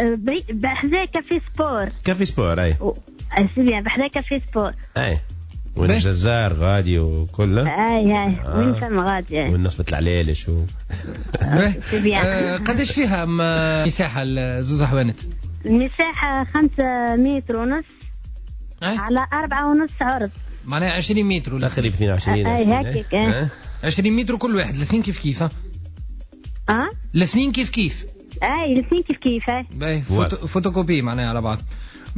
S12: بحذا كافي سبور.
S5: كافي سبور اي.
S12: سي بيان بحذا كافي سبور.
S5: اي والجزار غادي وكله.
S12: اي وين ثم غادي.
S5: والنصبة العلالش
S6: قداش فيها مساحة زوز حوانت؟
S12: المساحة 5 متر ونص على 4.5 عرض.
S6: معناها 20 متر ولا
S5: تقريبا 22.
S12: هكاك
S6: 20 متر كل واحد. الاثنين كيف كيف؟ الاثنين كيف كيف؟
S12: الاثنين كيف كيف.
S6: باهي فوتوكوبي معناها على بعض.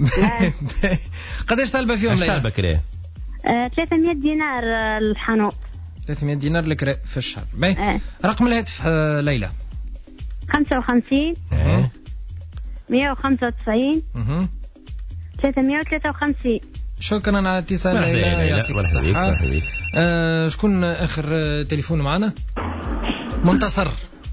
S6: قداش طالبه فيهم ليلى؟
S5: ايش طالبه كريه؟
S12: 300 دينار الحانوت.
S6: 300 دينار الكراء في الشهر. باهي رقم الهاتف ليلى
S12: 55 195 353.
S6: شكرا على الاتصال ليلى. يعطيك الصحة. شكون آخر تليفون معنا؟ منتصر.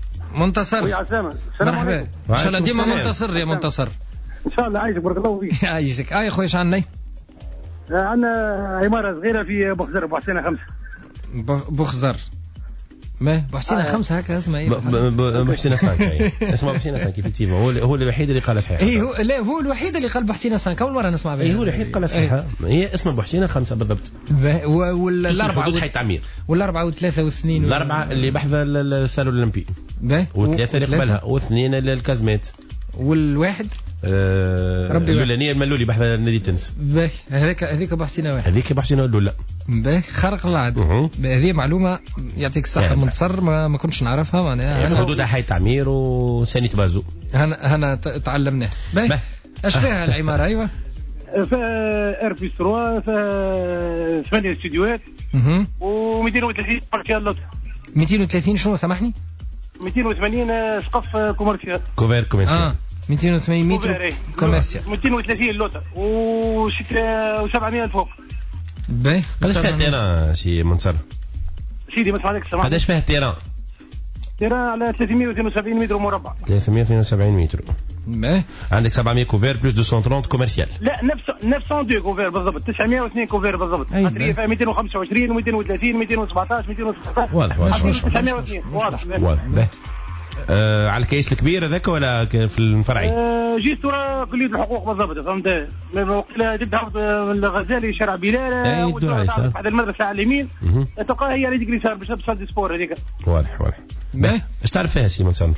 S6: مرحبا. إن شاء الله ديما منتصر يا منتصر.
S13: إن شاء الله. عايشك بارك الله فيك.
S6: عايشك. يا خويا شو عندنا؟
S13: عندنا عمارة صغيرة في بوخزر بوحسينة 5.
S6: بوخزر ما بوحسينة 5 هكا اسمها ايه؟
S5: بوحسينة 5. اسمه بوحسينة 5 كيفتيفا. هو الوحيد اللي قال صحيح.
S6: ايه هو الوحيد اللي قال بوحسينة 5. أول مرة نسمع بها.
S5: هو الوحيد قال صحيح. هي اسمه بوحسينة 5 بالضبط.
S6: والأربعة
S5: حدود حي تعمير.
S6: والأربعة و3 و2.
S5: الأربعة اللي بحذا السالو الأولمبي. والثلاثة اللي قبلها واثنين الكازمات.
S6: والواحد
S5: اللولانية الملولي بحث نادي التنس.
S6: باهي هذيك بحسينة واحد.
S5: هذيك بحسينة الأولى.
S6: باهي خارق الله عاد. هذه معلومة يعطيك الصحة منتصر ما كنتش نعرفها معناها.
S5: حدودها حي تعمير وسانية بازو.
S6: هنا تعلمناه. باهي اش فيها العمارة؟ ايوه
S13: فيها ار بي 3 فيها 8 استديوهات و230 كوميرسيال.
S6: 230 شنو سامحني؟
S13: 280 سقف كوميرسيال.
S5: كوفير كوميرسيال.
S6: 280 متر كوميرسيال.
S13: 230 لوطة و700 فوق.
S6: باهي
S5: قداش فيها التيران سي منصر؟
S13: سيدي ما سمعتكش.
S5: قداش فيها التيران؟
S13: تيران على 372 متر مربع.
S5: 372 متر.
S6: باهي
S5: عندك 700 كوفير بلس 230 كوميرسيال.
S13: لا 902 كوفير بالضبط. 902 كوفير بالضبط. خاطر فيها 225 و230 217 216.
S5: واضح
S13: 902 واضح.
S5: باهي على الكيس الكبير هذاك ولا في الفرعي؟
S13: جيت ورا كلية الحقوق بالضبط. فهمت؟ وقتها تبدا الغزالي شارع بلال بعد المدرسة على اليمين تلقاها هي هذيك اللي صار باش تصل سبور هذيك.
S5: واضح. باهي ايش تعرف فيها سي منصر؟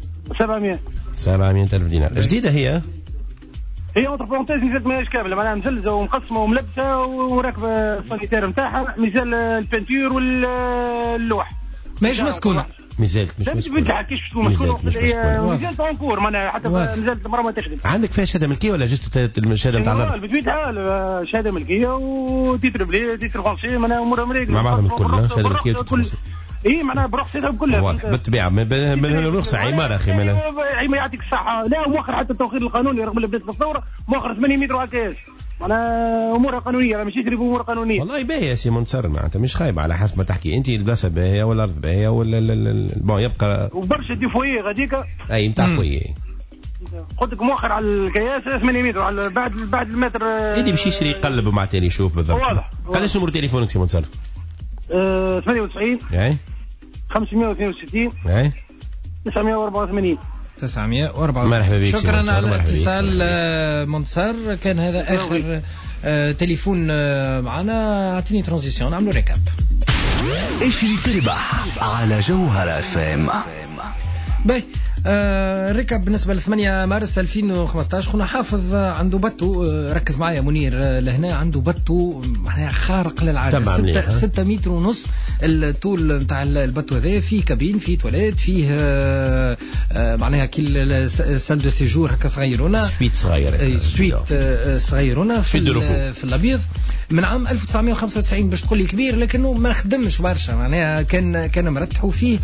S5: 700 ألف دينار. جديدة هي
S13: اونتر بارونتيز نزلت ماهيش كامله معناها مزلزه ومقسمه وملبسه وراكبه السانيتير نتاعها. مازال البنتور واللوح
S6: ماهيش مسكونه.
S5: مازالت مش مسكونه.
S13: كيفاش تكون مسكونه؟ مازالت اونكور معناها حتى مازالت المرة ما تخدم.
S5: عندك فيها شهاده ملكيه ولا جست الشهاده نتاع الارض؟
S13: بطبيعه الحال شهاده ملكيه وتيتر بلي تيتر فرونسي معناها امور امريكيه
S5: مع بعضهم الكل. شهاده ملكيه وتيتر
S13: اي معناها برخصتها كلها.
S5: واضح بالطبيعه بالرخصه عماره اخي
S13: ما يعطيك الصحه. لا مؤخر حتى التوخير القانوني رغم اللي بدات الثوره مؤخر 8 متر وهكاش معناها امورها قانونيه. ماشي يشري بامور قانونيه.
S5: والله باهي يا سي منتصر معناتها مش خايبه على حسب ما تحكي انت. البلاصه باهيه ولا الارض باهيه ولا البون يبقى
S13: وبرشا دي فويه غاديك.
S5: اي نتاع فويه.
S13: قلت لك مؤخر على الكياس 8 متر على بعد المتر
S5: اللي باش يشري يقلب مع تاني يشوف بالضبط.
S13: واضح.
S5: قداش نمر تليفونك سي منتصر؟
S13: 98
S5: اي
S13: 562
S5: اي
S13: 984.
S5: مرحبا بك.
S6: شكرا على الاتصال منتصر. كان هذا اخر تليفون معنا. اعطيني ترانزيسيون نعملوا ريكاب.
S1: ايش اللي تربح على جوهرة FM.
S6: باهي ركب بالنسبة ل 8 مارس 2015. خونا حافظ عنده بتو. ركز معايا منير لهنا. عنده بتو معناها خارق للعادة. 6 متر ونص الطول نتاع البتو هذا. فيه كابين فيه تواليت فيه معناها كل سال دو سيجور هكا صغيرونه.
S5: سويت صغيرة.
S6: سويت صغيرونه في الابيض من عام 1995. باش تقول لي كبير لكنه ما خدمش برشا معناها كان مرتحوا فيه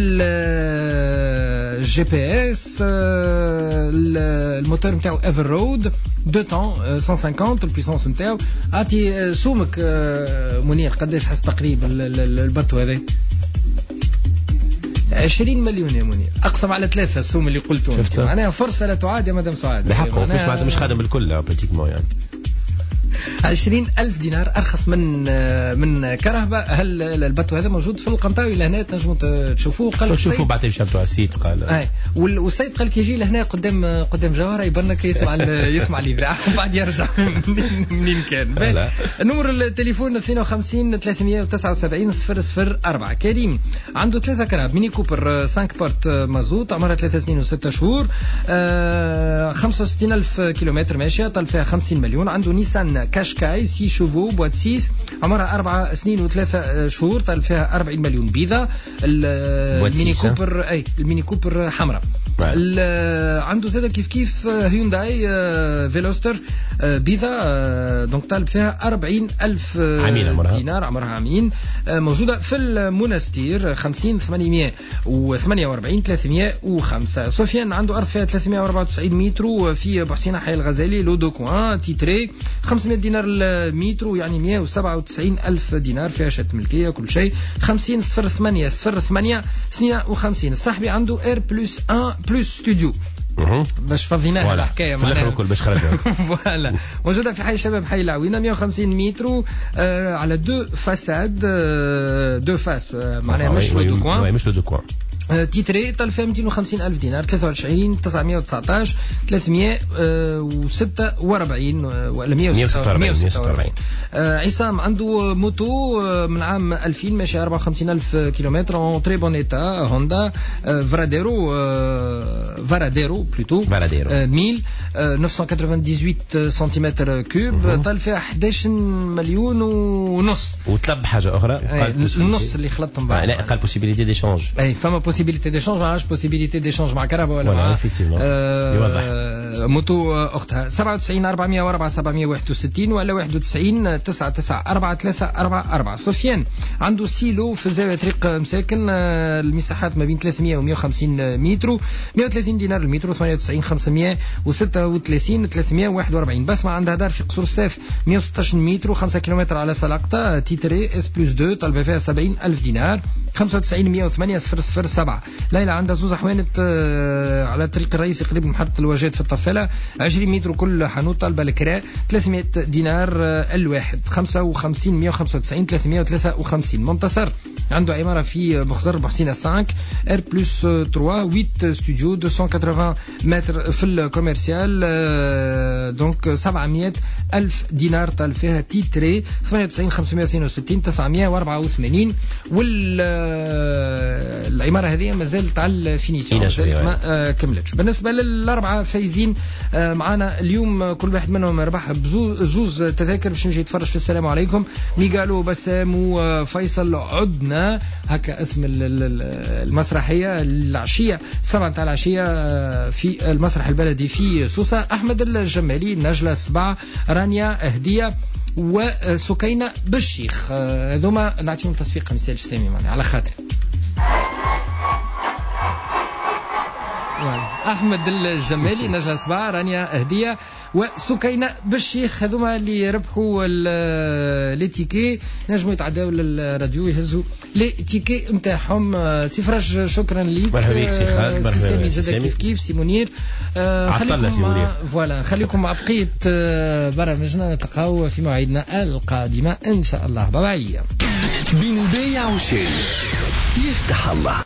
S6: الجي بي اس. الموتور نتاعو ايفر رود 2 طون 150 البيسونس نتاعو. عطي سومك منير قداش حس تقريبا البطو هذا؟ 20 مليون يا منير. اقسم على 3 السوم اللي قلتهم. معناها فرصه لا تعاد يا مدام سعاد.
S5: بحقه مش خادم بالكل براتيكمون يعني.
S6: 20,000 دينار أرخص من كرهبة. هل الباتو هذا موجود في القنطاوي لهنا تنجموا تشوفوه؟ قال
S5: شوفوا بعد مشابتوا على السيت قال
S6: والسيد قال كي يجي لهنا قدام جوهرة يبنك يسمع ليفرا بعد يرجع منين كان. نمر التليفون 52 379 004. كريم عنده 3 كراب ميني كوبر 5 بورت مازوت عمرها 3 سنين و6 شهور 65,000 كيلومتر ماشية طال فيها 50 مليون. عنده نيسان كاشكاي 6 شوفو بوات 6 عمرها 4 سنين و3 شهور طال فيها 40 مليون بيضة. الميني كوبر الميني كوبر حمراء. عنده زاد كيف هيونداي فيلوستر بيضة دونك طالب فيها 40,000 دينار عمرها عامين موجودة في المنستير 50 848 305. سفيان عنده أرض فيها 394 متر في بحسينة حي الغزالي لو دو كوان تيتري 500 دينار المتر يعني 197,000 دينار فيها شهادة ملكية كل شيء 50 08 08 52. الصاحبي عنده اير بلس 1 بلس ستوديو باش فضيناها الحكايه
S5: في الاخر الكل باش خرجنا
S6: فوالا موجوده في حي الشباب حي العوينه 150 متر على دو فاساد دو فاس معناها مش لو دو كوان
S5: مش لو دو كوان
S6: تيتري طال فيها 250,000 دينار 23 919 346 ولا 146. عصام عنده موتو من عام 2000 ماشي 54,000 كيلومتر اون تري بون ايتا هوندا فاراديرو بلوتو 1000 998 سنتيمتر كوب طال فيها 11 مليون ونص.
S5: وطلب حاجه اخرى
S6: النص اللي خلطهم بعض.
S5: لا قال بوسيبيليتي ديشونج
S6: فما بوسيبيليتي ديشونج ما عادش بوسيبيليتي ديشونج مع كهرباء ولا مع موتو اختها 97 404 761 ولا 91 994 344. سفيان عنده سيلو في زاويه طريق مساكن المساحات ما بين 300 و 150 متر 130 دينار المتر 98 536 341. بسمة عندها دار في قصور السيف 116 متر 5 كيلومتر على سلاقطة تيتري اس بلس 2 طالبه فيها 70,000 دينار 95 108 007. ليلى عندها زوز حوانت على الطريق الرئيسي قريب من محطة الواجهات في الطفالة 20 متر كل حانوت طالبة الكراء 300 دينار الواحد 55 195 353. منتصر عنده عمارة في بخزر بحسينة 5 ار بلس 3 8 ستوديو 280 متر في الكوميرسيال دونك 700,000 دينار طال فيها تيتري 98 562 984. والعمارة هذه ما زالت على الفينيسيون ما كملتش. بالنسبة للأربعة فايزين معنا اليوم كل واحد منهم ربح بزوز تذاكر باش نجي يتفرج في السلام عليكم ميغالو بسام وفيصل عدنا هكا اسم المسرحية العشية 7 تاع العشية في المسرح البلدي في سوسة. أحمد الجمالي نجلة 7 رانيا هدية وسكينة بالشيخ هذوما نعطيهم تصفيق مثال سامي على خاطر أحمد الجمالي نجلة 7 رانيا هدية وسكينة بالشيخ هذوما اللي ربحوا لي تيكي نجموا يتعداو للراديو يهزوا لي تيكي نتاعهم. سي فرج شكرا ليك سي سامي زاد كيف سي منير خليكم فوالا خليكم مع بقية برامجنا نتلقاو في مواعيدنا القادمة إن شاء الله. باي
S1: بين البيع والشراء يفتح الله.